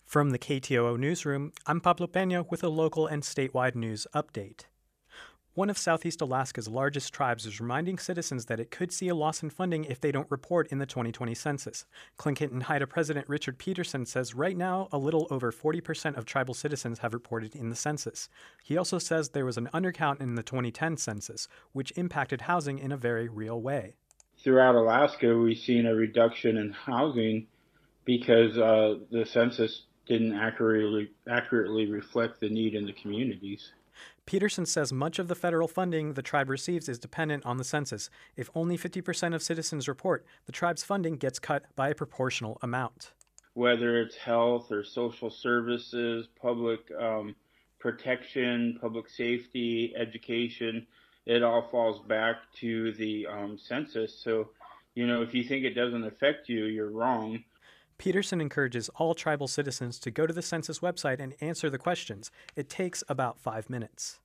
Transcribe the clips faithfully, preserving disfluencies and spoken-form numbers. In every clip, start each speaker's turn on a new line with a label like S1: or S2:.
S1: From the K T O O newsroom, I'm Pablo Peña with a local and statewide news update. One of Southeast Alaska's largest tribes is reminding citizens that it could see a loss in funding if they don't report in the twenty twenty census. Tlingit and Haida President Richard Peterson says right now a little over forty percent of tribal citizens have reported in the census. He also says there was an undercount in the twenty ten census, which impacted housing in a very real way.
S2: Throughout Alaska, we've seen a reduction in housing because uh, the census didn't accurately accurately reflect the need in the communities.
S1: Peterson says much of the federal funding the tribe receives is dependent on the census. If only fifty percent of citizens report, the tribe's funding gets cut by a proportional amount.
S2: Whether it's health or social services, public um, protection, public safety, education, it all falls back to the um, census. So, you know, if you think it doesn't affect you, you're wrong.
S1: Peterson encourages all tribal citizens to go to the census website and answer the questions. It takes about five minutes.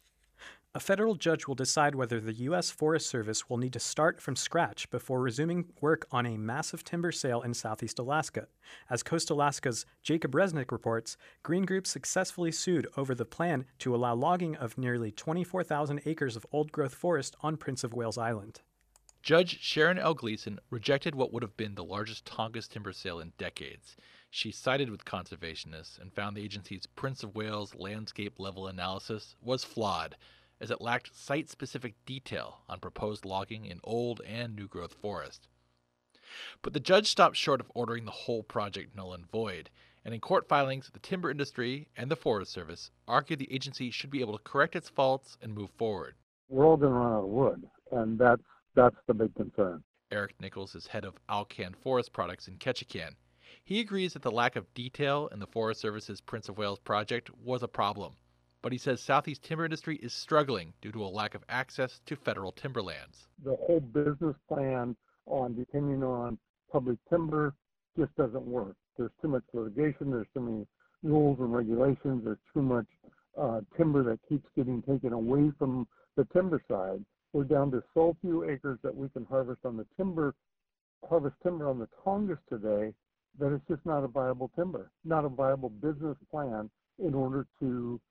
S1: A federal judge will decide whether the U S Forest Service will need to start from scratch before resuming work on a massive timber sale in southeast Alaska. As Coast Alaska's Jacob Resnick reports, Green Group successfully sued over the plan to allow logging of nearly twenty-four thousand acres of old-growth forest on Prince of Wales Island.
S3: Judge Sharon L. Gleason rejected what would have been the largest Tongass timber sale in decades. She sided with conservationists and found the agency's Prince of Wales landscape level analysis was flawed, as it lacked site-specific detail on proposed logging in old and new-growth forest. But the judge stopped short of ordering the whole project null and void, and in court filings, the timber industry and the Forest Service argued the agency should be able to correct its faults and move forward.
S4: We're all going to run out of wood, and that's That's the big concern.
S3: Eric Nichols is head of Alcan Forest Products in Ketchikan. He agrees that the lack of detail in the Forest Service's Prince of Wales project was a problem, but he says Southeast timber industry is struggling due to a lack of access to federal timberlands.
S4: The whole business plan on depending on public timber just doesn't work. There's too much litigation, there's too many rules and regulations, there's too much uh, timber that keeps getting taken away from the timber side. We're down to so few acres that we can harvest on the timber, harvest timber on the Tongass today, that it's just not a viable timber, not a viable business plan in order to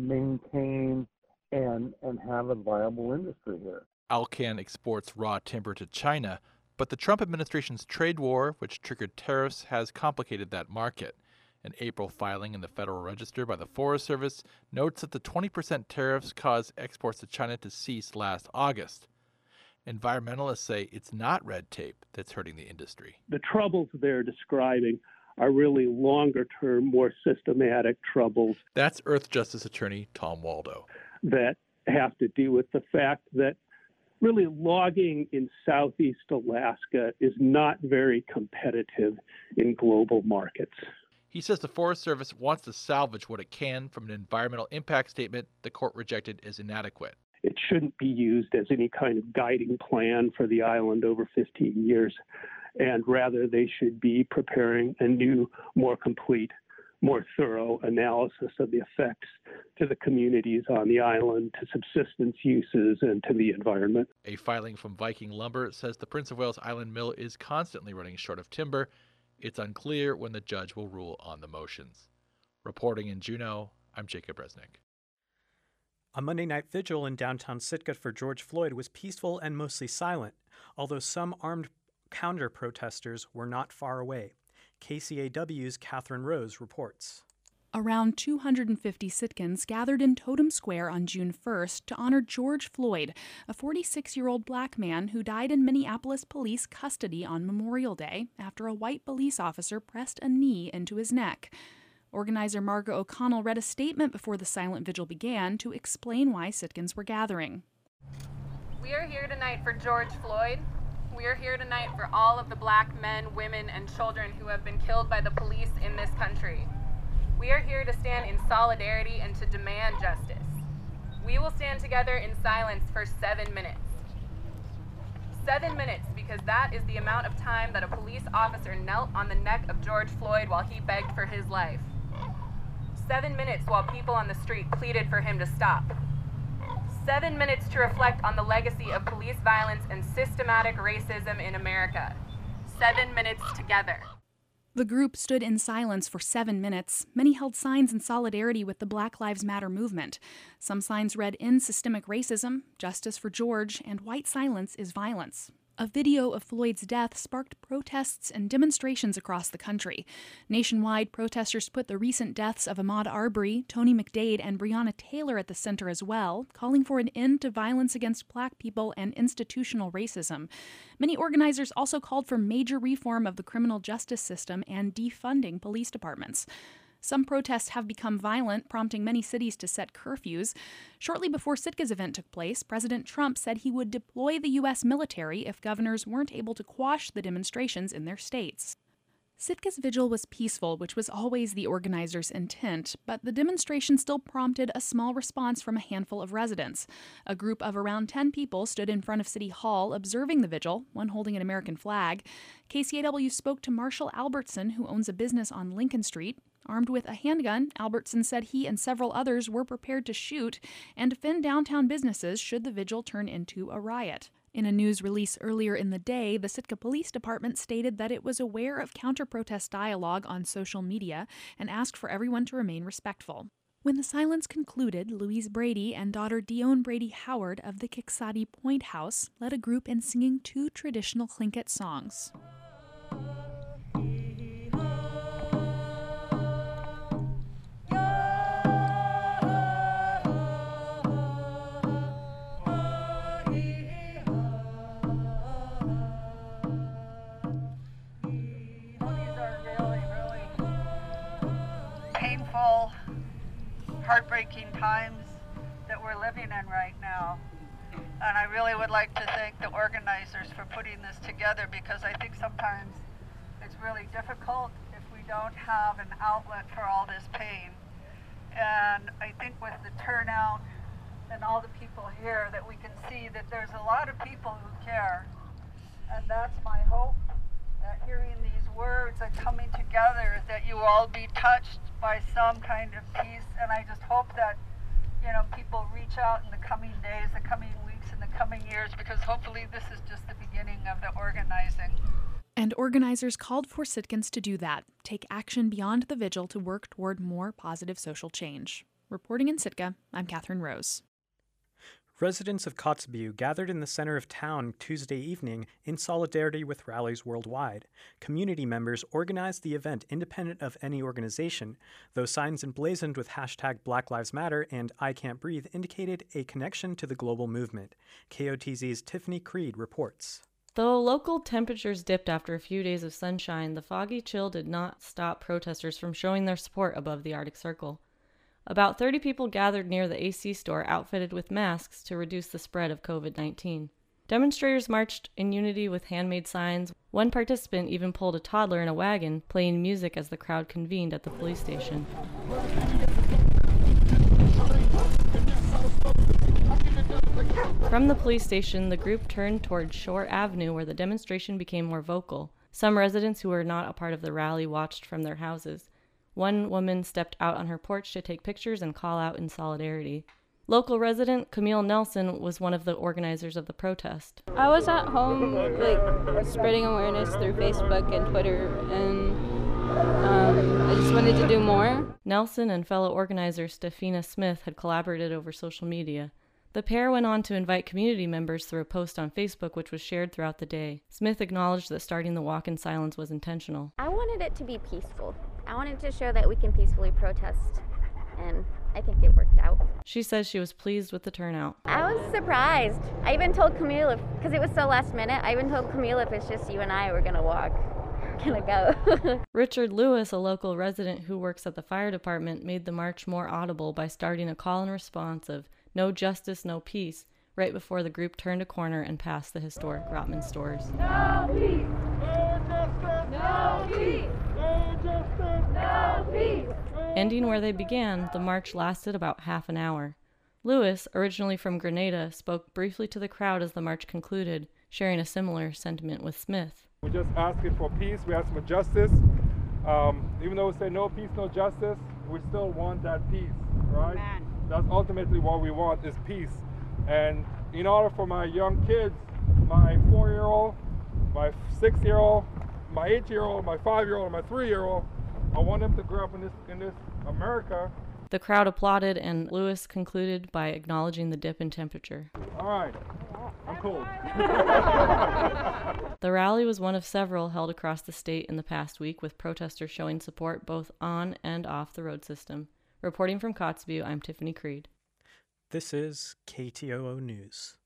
S4: maintain and and have a viable industry here.
S3: Alcan exports raw timber to China, but the Trump administration's trade war, which triggered tariffs, has complicated that market. An April filing in the Federal Register by the Forest Service notes that the twenty percent tariffs caused exports to China to cease last August. Environmentalists say it's not red tape that's hurting the industry.
S5: The troubles they're describing are really longer-term, more systematic troubles.
S3: That's Earth Justice Attorney Tom Waldo.
S5: That have to do with the fact that really logging in Southeast Alaska is not very competitive in global markets.
S3: He says the Forest Service wants to salvage what it can from an environmental impact statement the court rejected as inadequate.
S5: It shouldn't be used as any kind of guiding plan for the island over fifteen years, and rather they should be preparing a new, more complete, more thorough analysis of the effects to the communities on the island, to subsistence uses, and to the environment.
S3: A filing from Viking Lumber says the Prince of Wales Island mill is constantly running short of timber. It's unclear when the judge will rule on the motions. Reporting in Juneau, I'm Jacob Resnick.
S1: A Monday night vigil in downtown Sitka for George Floyd was peaceful and mostly silent, although some armed counter-protesters were not far away. K C A W's Catherine Rose reports.
S6: Around two hundred fifty Sitkans gathered in Totem Square on June first to honor George Floyd, a forty-six-year-old black man who died in Minneapolis police custody on Memorial Day after a white police officer pressed a knee into his neck. Organizer Margo O'Connell read a statement before the silent vigil began to explain why Sitkans were gathering.
S7: We are here tonight for George Floyd. We are here tonight for all of the black men, women, and children who have been killed by the police in this country. We are here to stand in solidarity and to demand justice. We will stand together in silence for seven minutes. Seven minutes, because that is the amount of time that a police officer knelt on the neck of George Floyd while he begged for his life. Seven minutes while people on the street pleaded for him to stop. Seven minutes to reflect on the legacy of police violence and systematic racism in America. Seven minutes together.
S6: The group stood in silence for seven minutes. Many held signs in solidarity with the Black Lives Matter movement. Some signs read, "End systemic racism," "Justice for George," and "White silence is violence." A video of Floyd's death sparked protests and demonstrations across the country. Nationwide, protesters put the recent deaths of Ahmaud Arbery, Tony McDade, and Breonna Taylor at the center as well, calling for an end to violence against Black people and institutional racism. Many organizers also called for major reform of the criminal justice system and defunding police departments. Some protests have become violent, prompting many cities to set curfews. Shortly before Sitka's event took place, President Trump said he would deploy the U S military if governors weren't able to quash the demonstrations in their states. Sitka's vigil was peaceful, which was always the organizers' intent, but the demonstration still prompted a small response from a handful of residents. A group of around ten people stood in front of City Hall observing the vigil, one holding an American flag. K C A W spoke to Marshall Albertson, who owns a business on Lincoln Street. Armed with a handgun, Albertson said he and several others were prepared to shoot and defend downtown businesses should the vigil turn into a riot. In a news release earlier in the day, the Sitka Police Department stated that it was aware of counter-protest dialogue on social media and asked for everyone to remain respectful. When the silence concluded, Louise Brady and daughter Dione Brady Howard of the Kiksadi Point House led a group in singing two traditional Tlingit songs.
S8: Heartbreaking times that we're living in right now. And I really would like to thank the organizers for putting this together, because I think sometimes it's really difficult if we don't have an outlet for all this pain. And I think with the turnout and all the people here that we can see that there's a lot of people who care. And that's my hope, that hearing these words and coming together, that you all be touched by some kind of peace. And I just hope that, you know, people reach out in the coming days, the coming weeks, and the coming years, because hopefully this is just the beginning of the organizing.
S6: And organizers called for Sitkans to do that, take action beyond the vigil to work toward more positive social change. Reporting in Sitka, I'm Catherine Rose.
S1: Residents of Kotzebue gathered in the center of town Tuesday evening in solidarity with rallies worldwide. Community members organized the event independent of any organization, though signs emblazoned with hashtag Black Lives Matter and I Can't Breathe indicated a connection to the global movement. K O T Z's Tiffany Creed reports.
S9: Though local temperatures dipped after a few days of sunshine, the foggy chill did not stop protesters from showing their support above the Arctic Circle. About thirty people gathered near the A C store outfitted with masks to reduce the spread of covid nineteen. Demonstrators marched in unity with handmade signs. One participant even pulled a toddler in a wagon, playing music as the crowd convened at the police station. From the police station, the group turned toward Shore Avenue, where the demonstration became more vocal. Some residents who were not a part of the rally watched from their houses. One woman stepped out on her porch to take pictures and call out in solidarity. Local resident Camille Nelson was one of the organizers of the protest.
S10: I was at home, like, spreading awareness through Facebook and Twitter, and um, I just wanted to do more.
S9: Nelson and fellow organizer Stefina Smith had collaborated over social media. The pair went on to invite community members through a post on Facebook, which was shared throughout the day. Smith acknowledged that starting the walk in silence was intentional.
S11: I wanted it to be peaceful. I wanted to show that we can peacefully protest, and I think it worked out.
S9: She says she was pleased with the turnout.
S11: I was surprised. I even told Camille, because it was so last minute, I even told Camille if it's just you and I, we're going to walk. Gonna go.
S9: Richard Lewis, a local resident who works at the fire department, made the march more audible by starting a call and response of "No justice, no peace," right before the group turned a corner and passed the historic Rotman stores.
S12: No peace! No peace! No justice! No peace!
S9: Ending where they began, the march lasted about half an hour. Lewis, originally from Grenada, spoke briefly to the crowd as the march concluded, sharing a similar sentiment with Smith.
S13: We're just asking for peace, we ask for justice. Um, even though we say no peace, no justice, we still want that peace, right? Amen. That's ultimately what we want, is peace. And in order for my young kids, my four-year-old, my six-year-old, my eight-year-old, my five-year-old, and my three-year-old. I want them to grow up in this in this America.
S9: The crowd applauded, and Lewis concluded by acknowledging the dip in temperature.
S13: All right, I'm cold.
S9: The rally was one of several held across the state in the past week, with protesters showing support both on and off the road system. Reporting from Kotzebue, I'm Tiffany Creed.
S1: This is K T O O News.